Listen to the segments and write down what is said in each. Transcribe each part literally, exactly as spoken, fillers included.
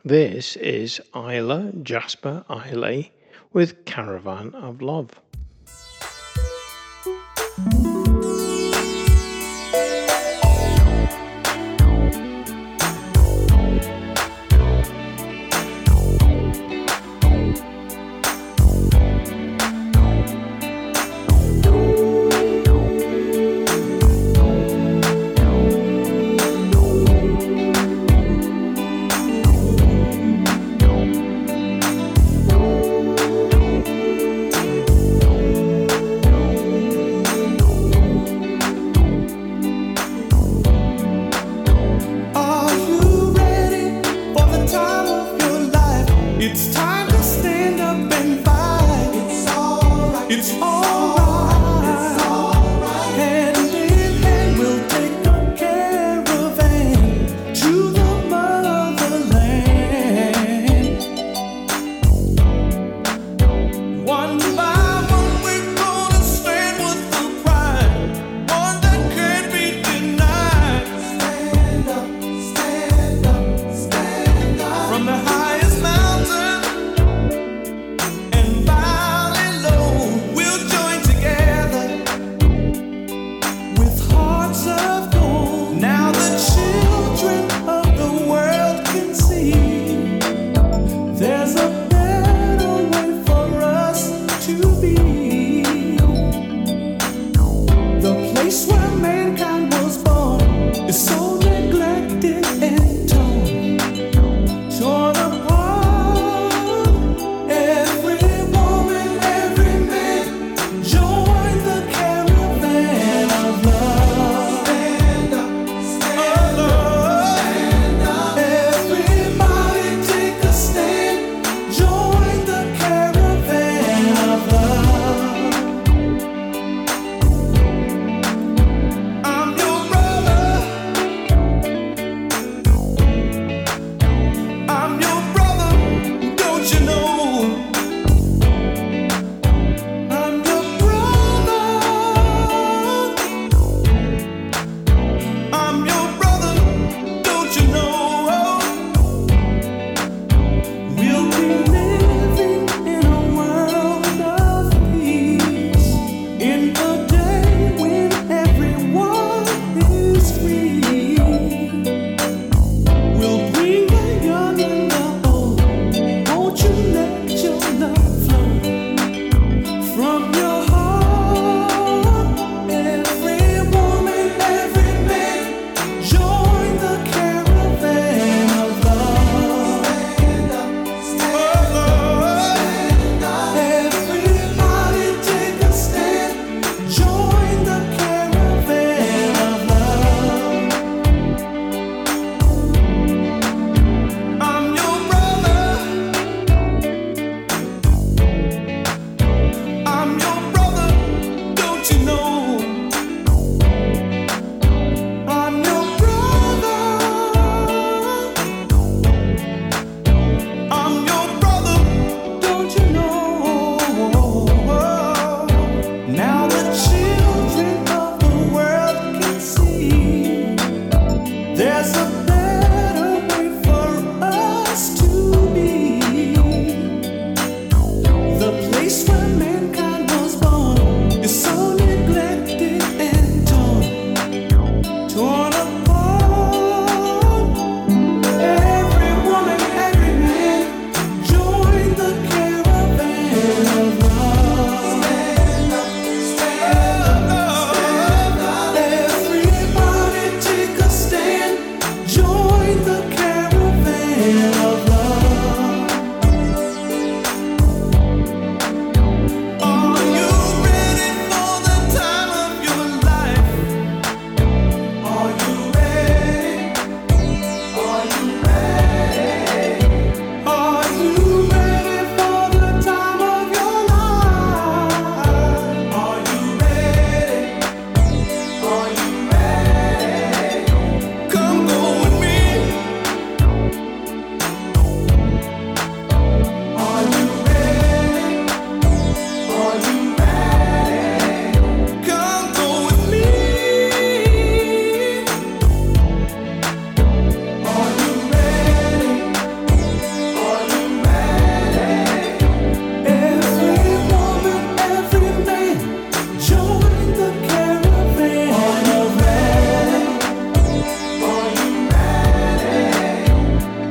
This is Isla Jasper Eiley with Caravan of Love.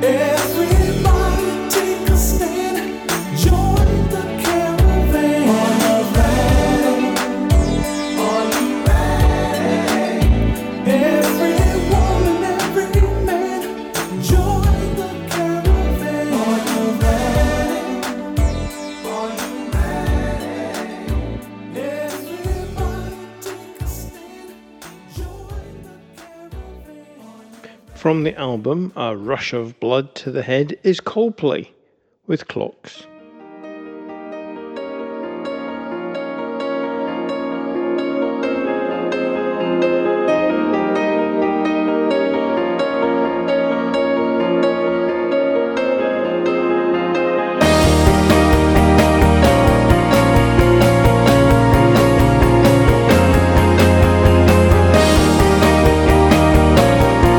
Everybody take a stand, join the caravan. Are you ready? Are you ready? Every woman, every man, join the caravan. Are you ready? Are you ready? Everybody take a stand, join the caravan. From the album A Rush of Blood to the Head is Coldplay with Clocks.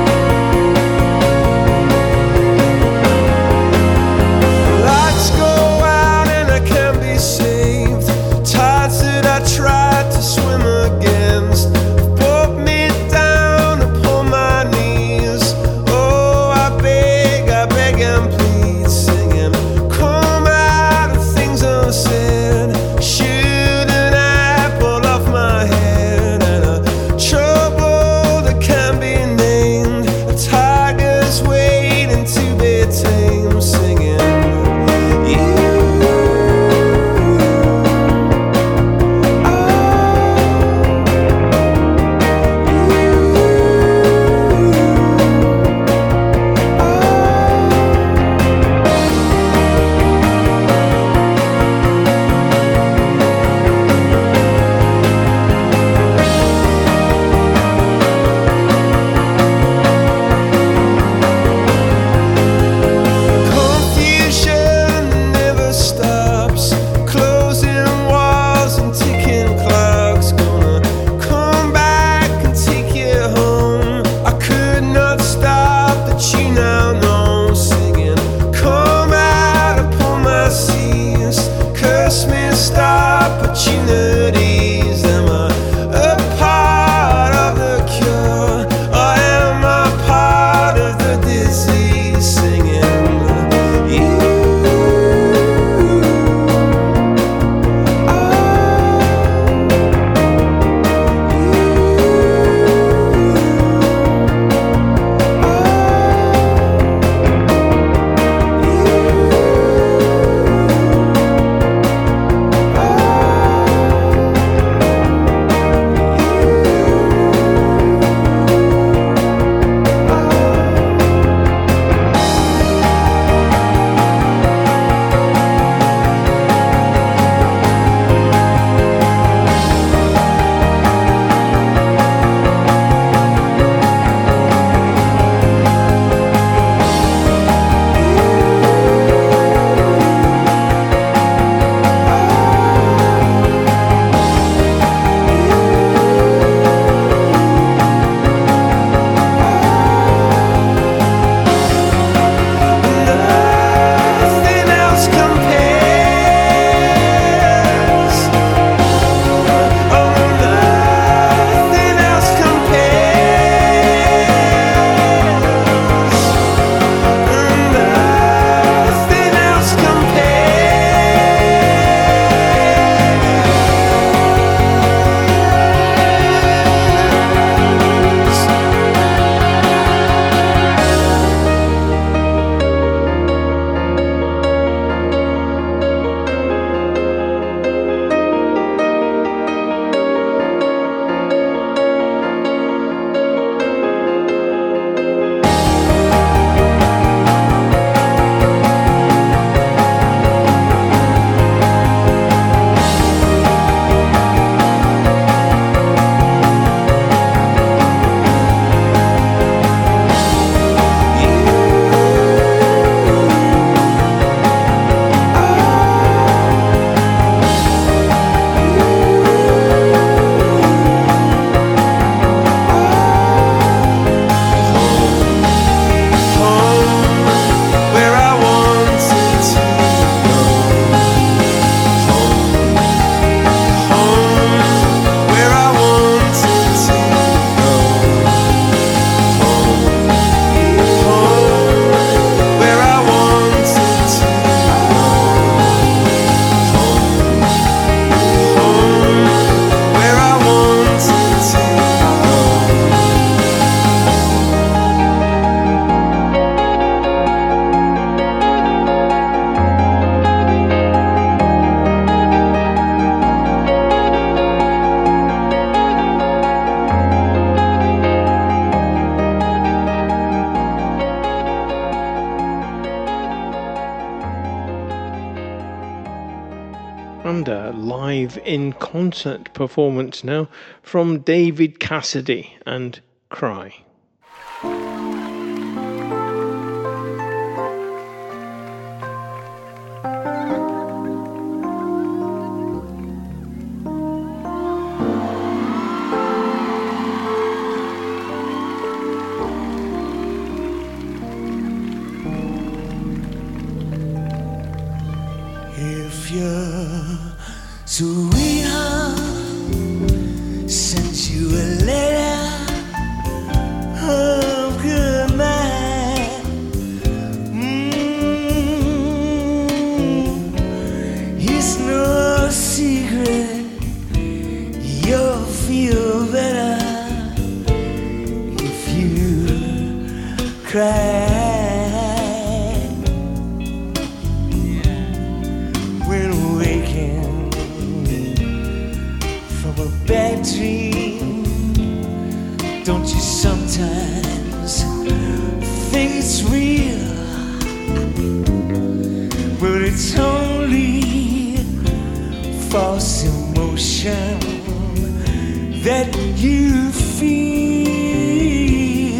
Lights go And a live in concert performance now from David Cassidy and Cry. If your sweetheart sent you a letter of good night, mm, it's no secret you'll feel better if you cry. Bad dream, don't you sometimes think it's real? But it's only false emotion that you feel.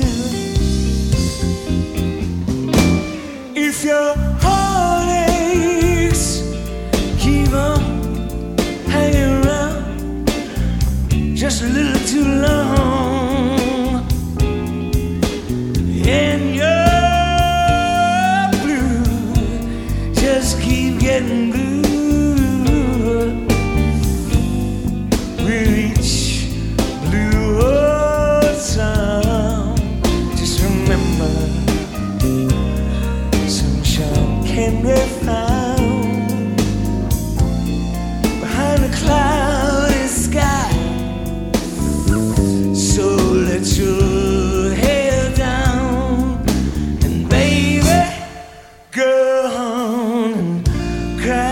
If your heart aches, keep on hanging around just a little too long, and you're blue, just keep getting blue with each blue song. Just remember, sunshine can be found behind a cloudy sky. So let your head down and baby, go on and cry.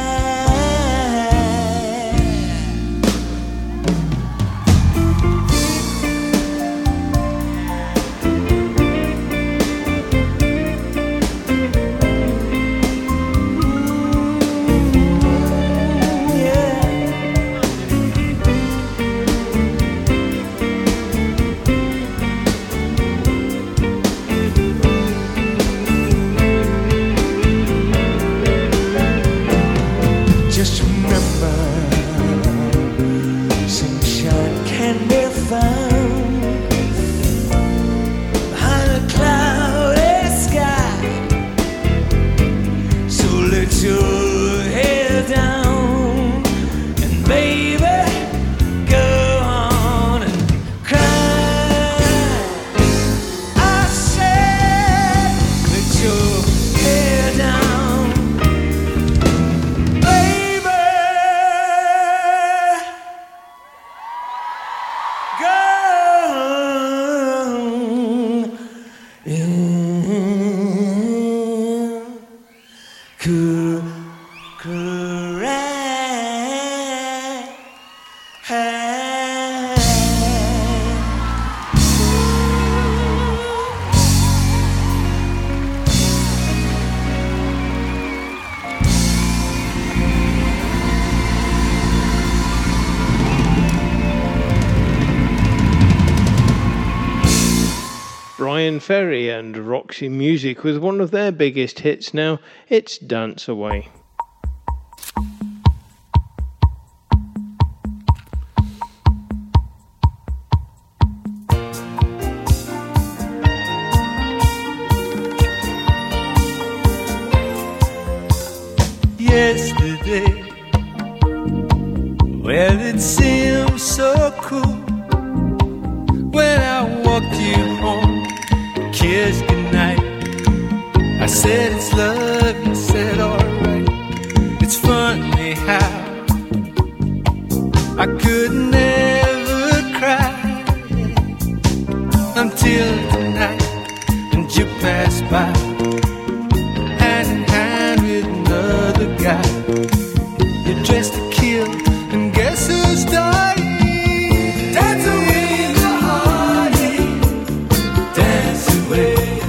Just remember, sunshine can be found behind a cloudy sky. So let your head down and baby, go on and cry. I said, let your head down, baby. Go in, cry, Brian Ferry and Roxy Music with one of their biggest hits now, it's Dance Away. Yesterday, well, it seemed so cool when I walked you home, kissed goodnight. I said it's love, you said alright. It's funny how I could never cry until tonight, and you passed by, hand in hand with another guy. You're dressed to kill, and guess who's dying? Dance away the heartache, dance away.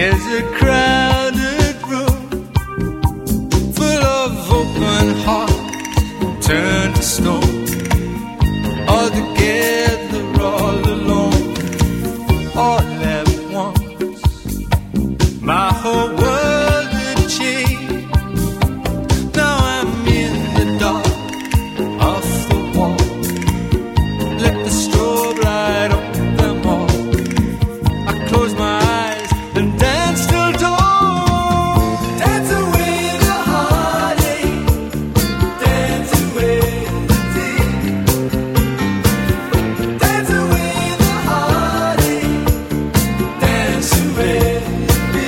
There's a crowded room full of open hearts turned to stone, all together, all alone, all at once. My whole world had changed. Now I'm in the dark, off the wall. Let the strobe light on them all. I close my eyes and dance till dawn. Dance away the heartache, dance away the tears. Dance away the heartache, dance away the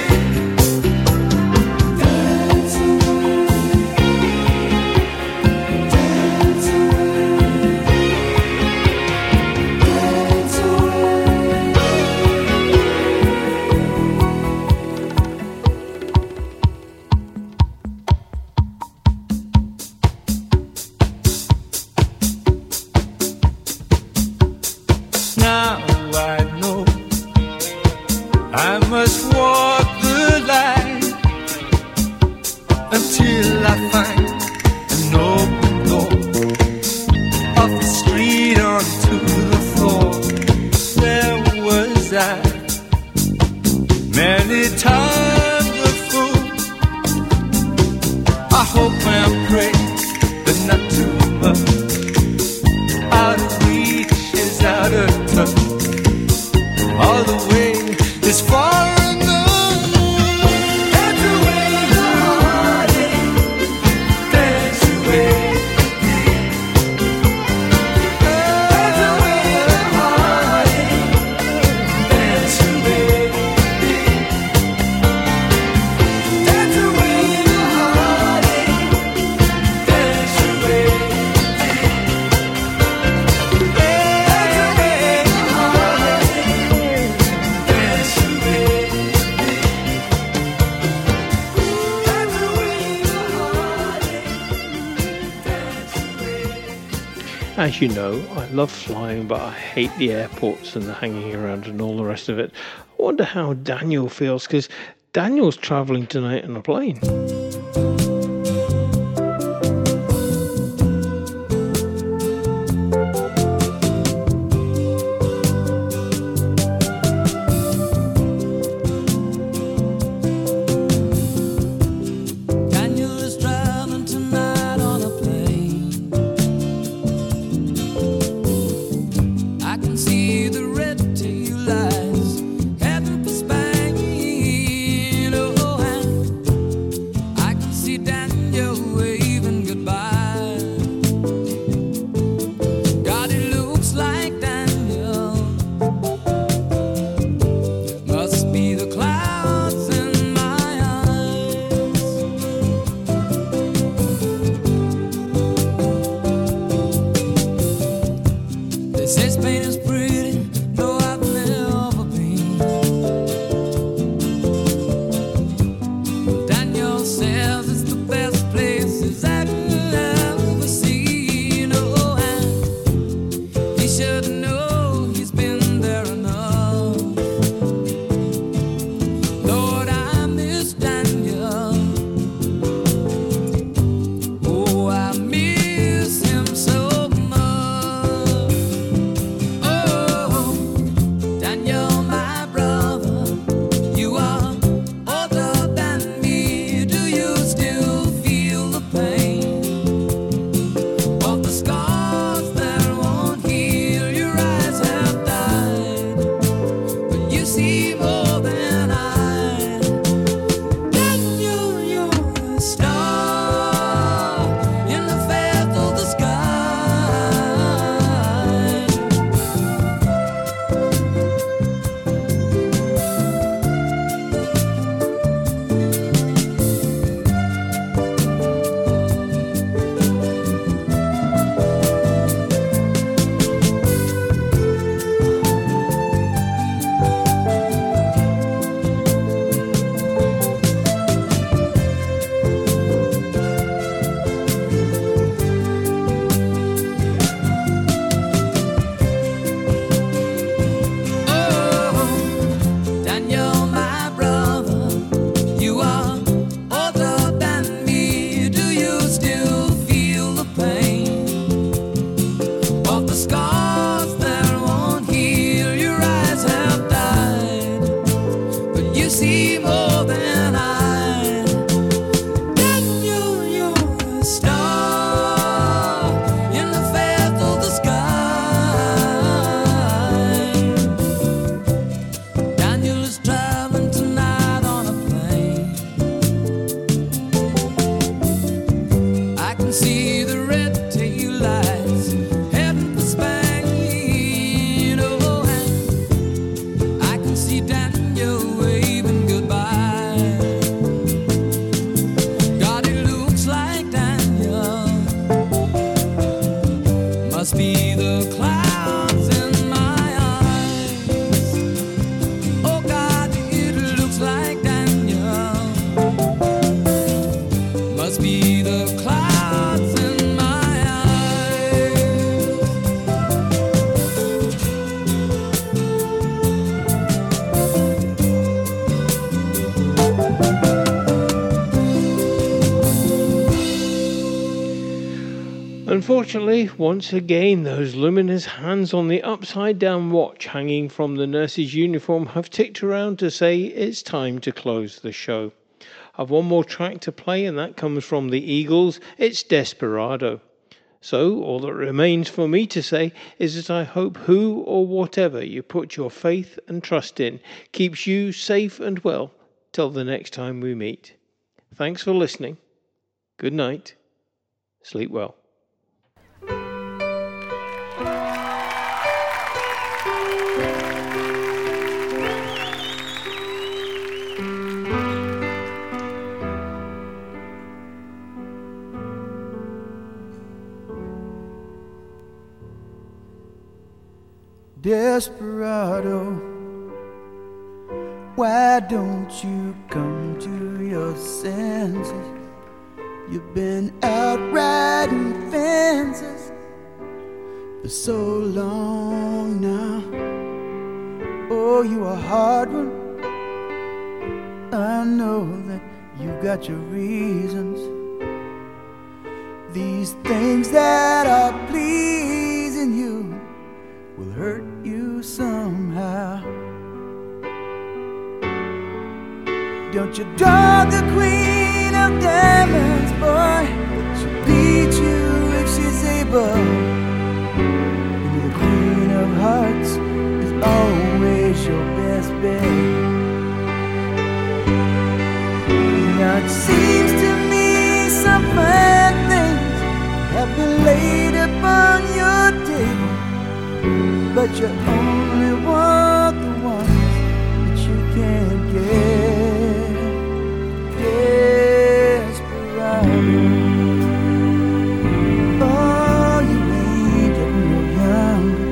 dance away, dance Now I know I must walk the line until I find an open door, off the street onto the floor. There was I, many times a fool. I hope and pray, but not too much. Out of reach is out of touch. All the way is far enough. Dance away the heartache, dance away the tears. Dance away the heartache, dance away the tears. Dance away the heartache, dance away the tears. As you know, I love flying, but I hate the airports and the hanging around and all the rest of it. I wonder how Daniel feels, because Daniel's travelling tonight on a plane. Daniel is traveling tonight on a plane. I can see the red tail lights heading for Spain. Oh, and You see more than I. Daniel, you're a star in the fair of the sky. Daniel is traveling tonight on a plane. I can see the red tail lights heading for Spain. Oh, and I can see Daniel waving goodbye. God, it looks like Daniel must be the clouds in my eyes. Oh God, it looks like Daniel must be the clouds in my eyes. Unfortunately, once again, those luminous hands on the upside down watch hanging from the nurse's uniform have ticked around to say it's time to close the show. I've one more track to play, and that comes from the Eagles. It's Desperado. So, all that remains for me to say is that I hope who or whatever you put your faith and trust in keeps you safe and well till the next time we meet. Thanks for listening. Good night. Sleep well. Desperado, why don't you come to your senses? You've been out riding fences for so long now. Oh, you a hard one. I know that you got your reasons. These things that are pleasing you will hurt you somehow. Don't you draw the queen of diamonds, boy. She'll beat you if she's able. And the queen of hearts is always your best bet. Now it seems to me some fine things have been laid upon your table, but you only want the ones that you can't get. Desperado, oh, you ain't getting no younger.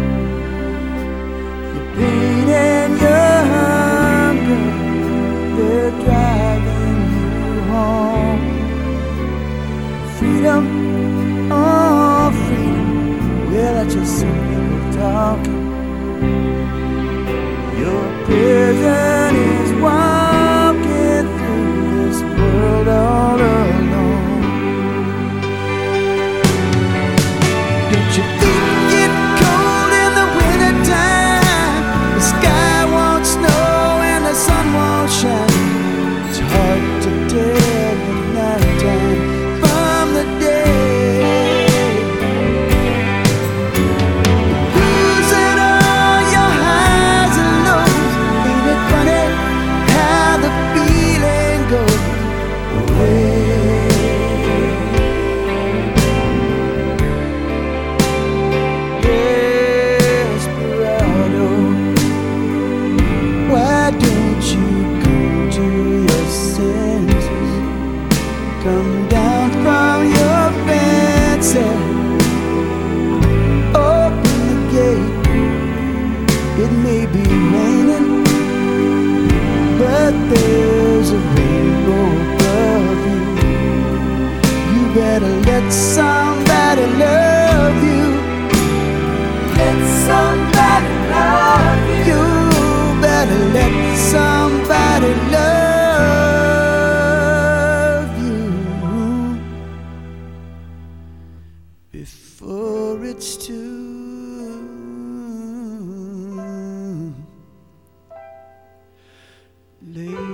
Your pain and your hunger, they're driving you home. Freedom, oh freedom, well that's just some people talking. Your prison is walking through this world all alone. Don't you think it's cold in the winter time? The sky won't snow and the sun won't shine. It's hard to tell the night time from the day. Losing all your highs and lows. Ain't it funny how the feeling goes away? Desperado, why don't you come to your senses? Come down from your fence and open the gate. It may be raining, but there's a rainbow above you. You better let somebody love you. Let somebody love you. You better let somebody love you before it's too late.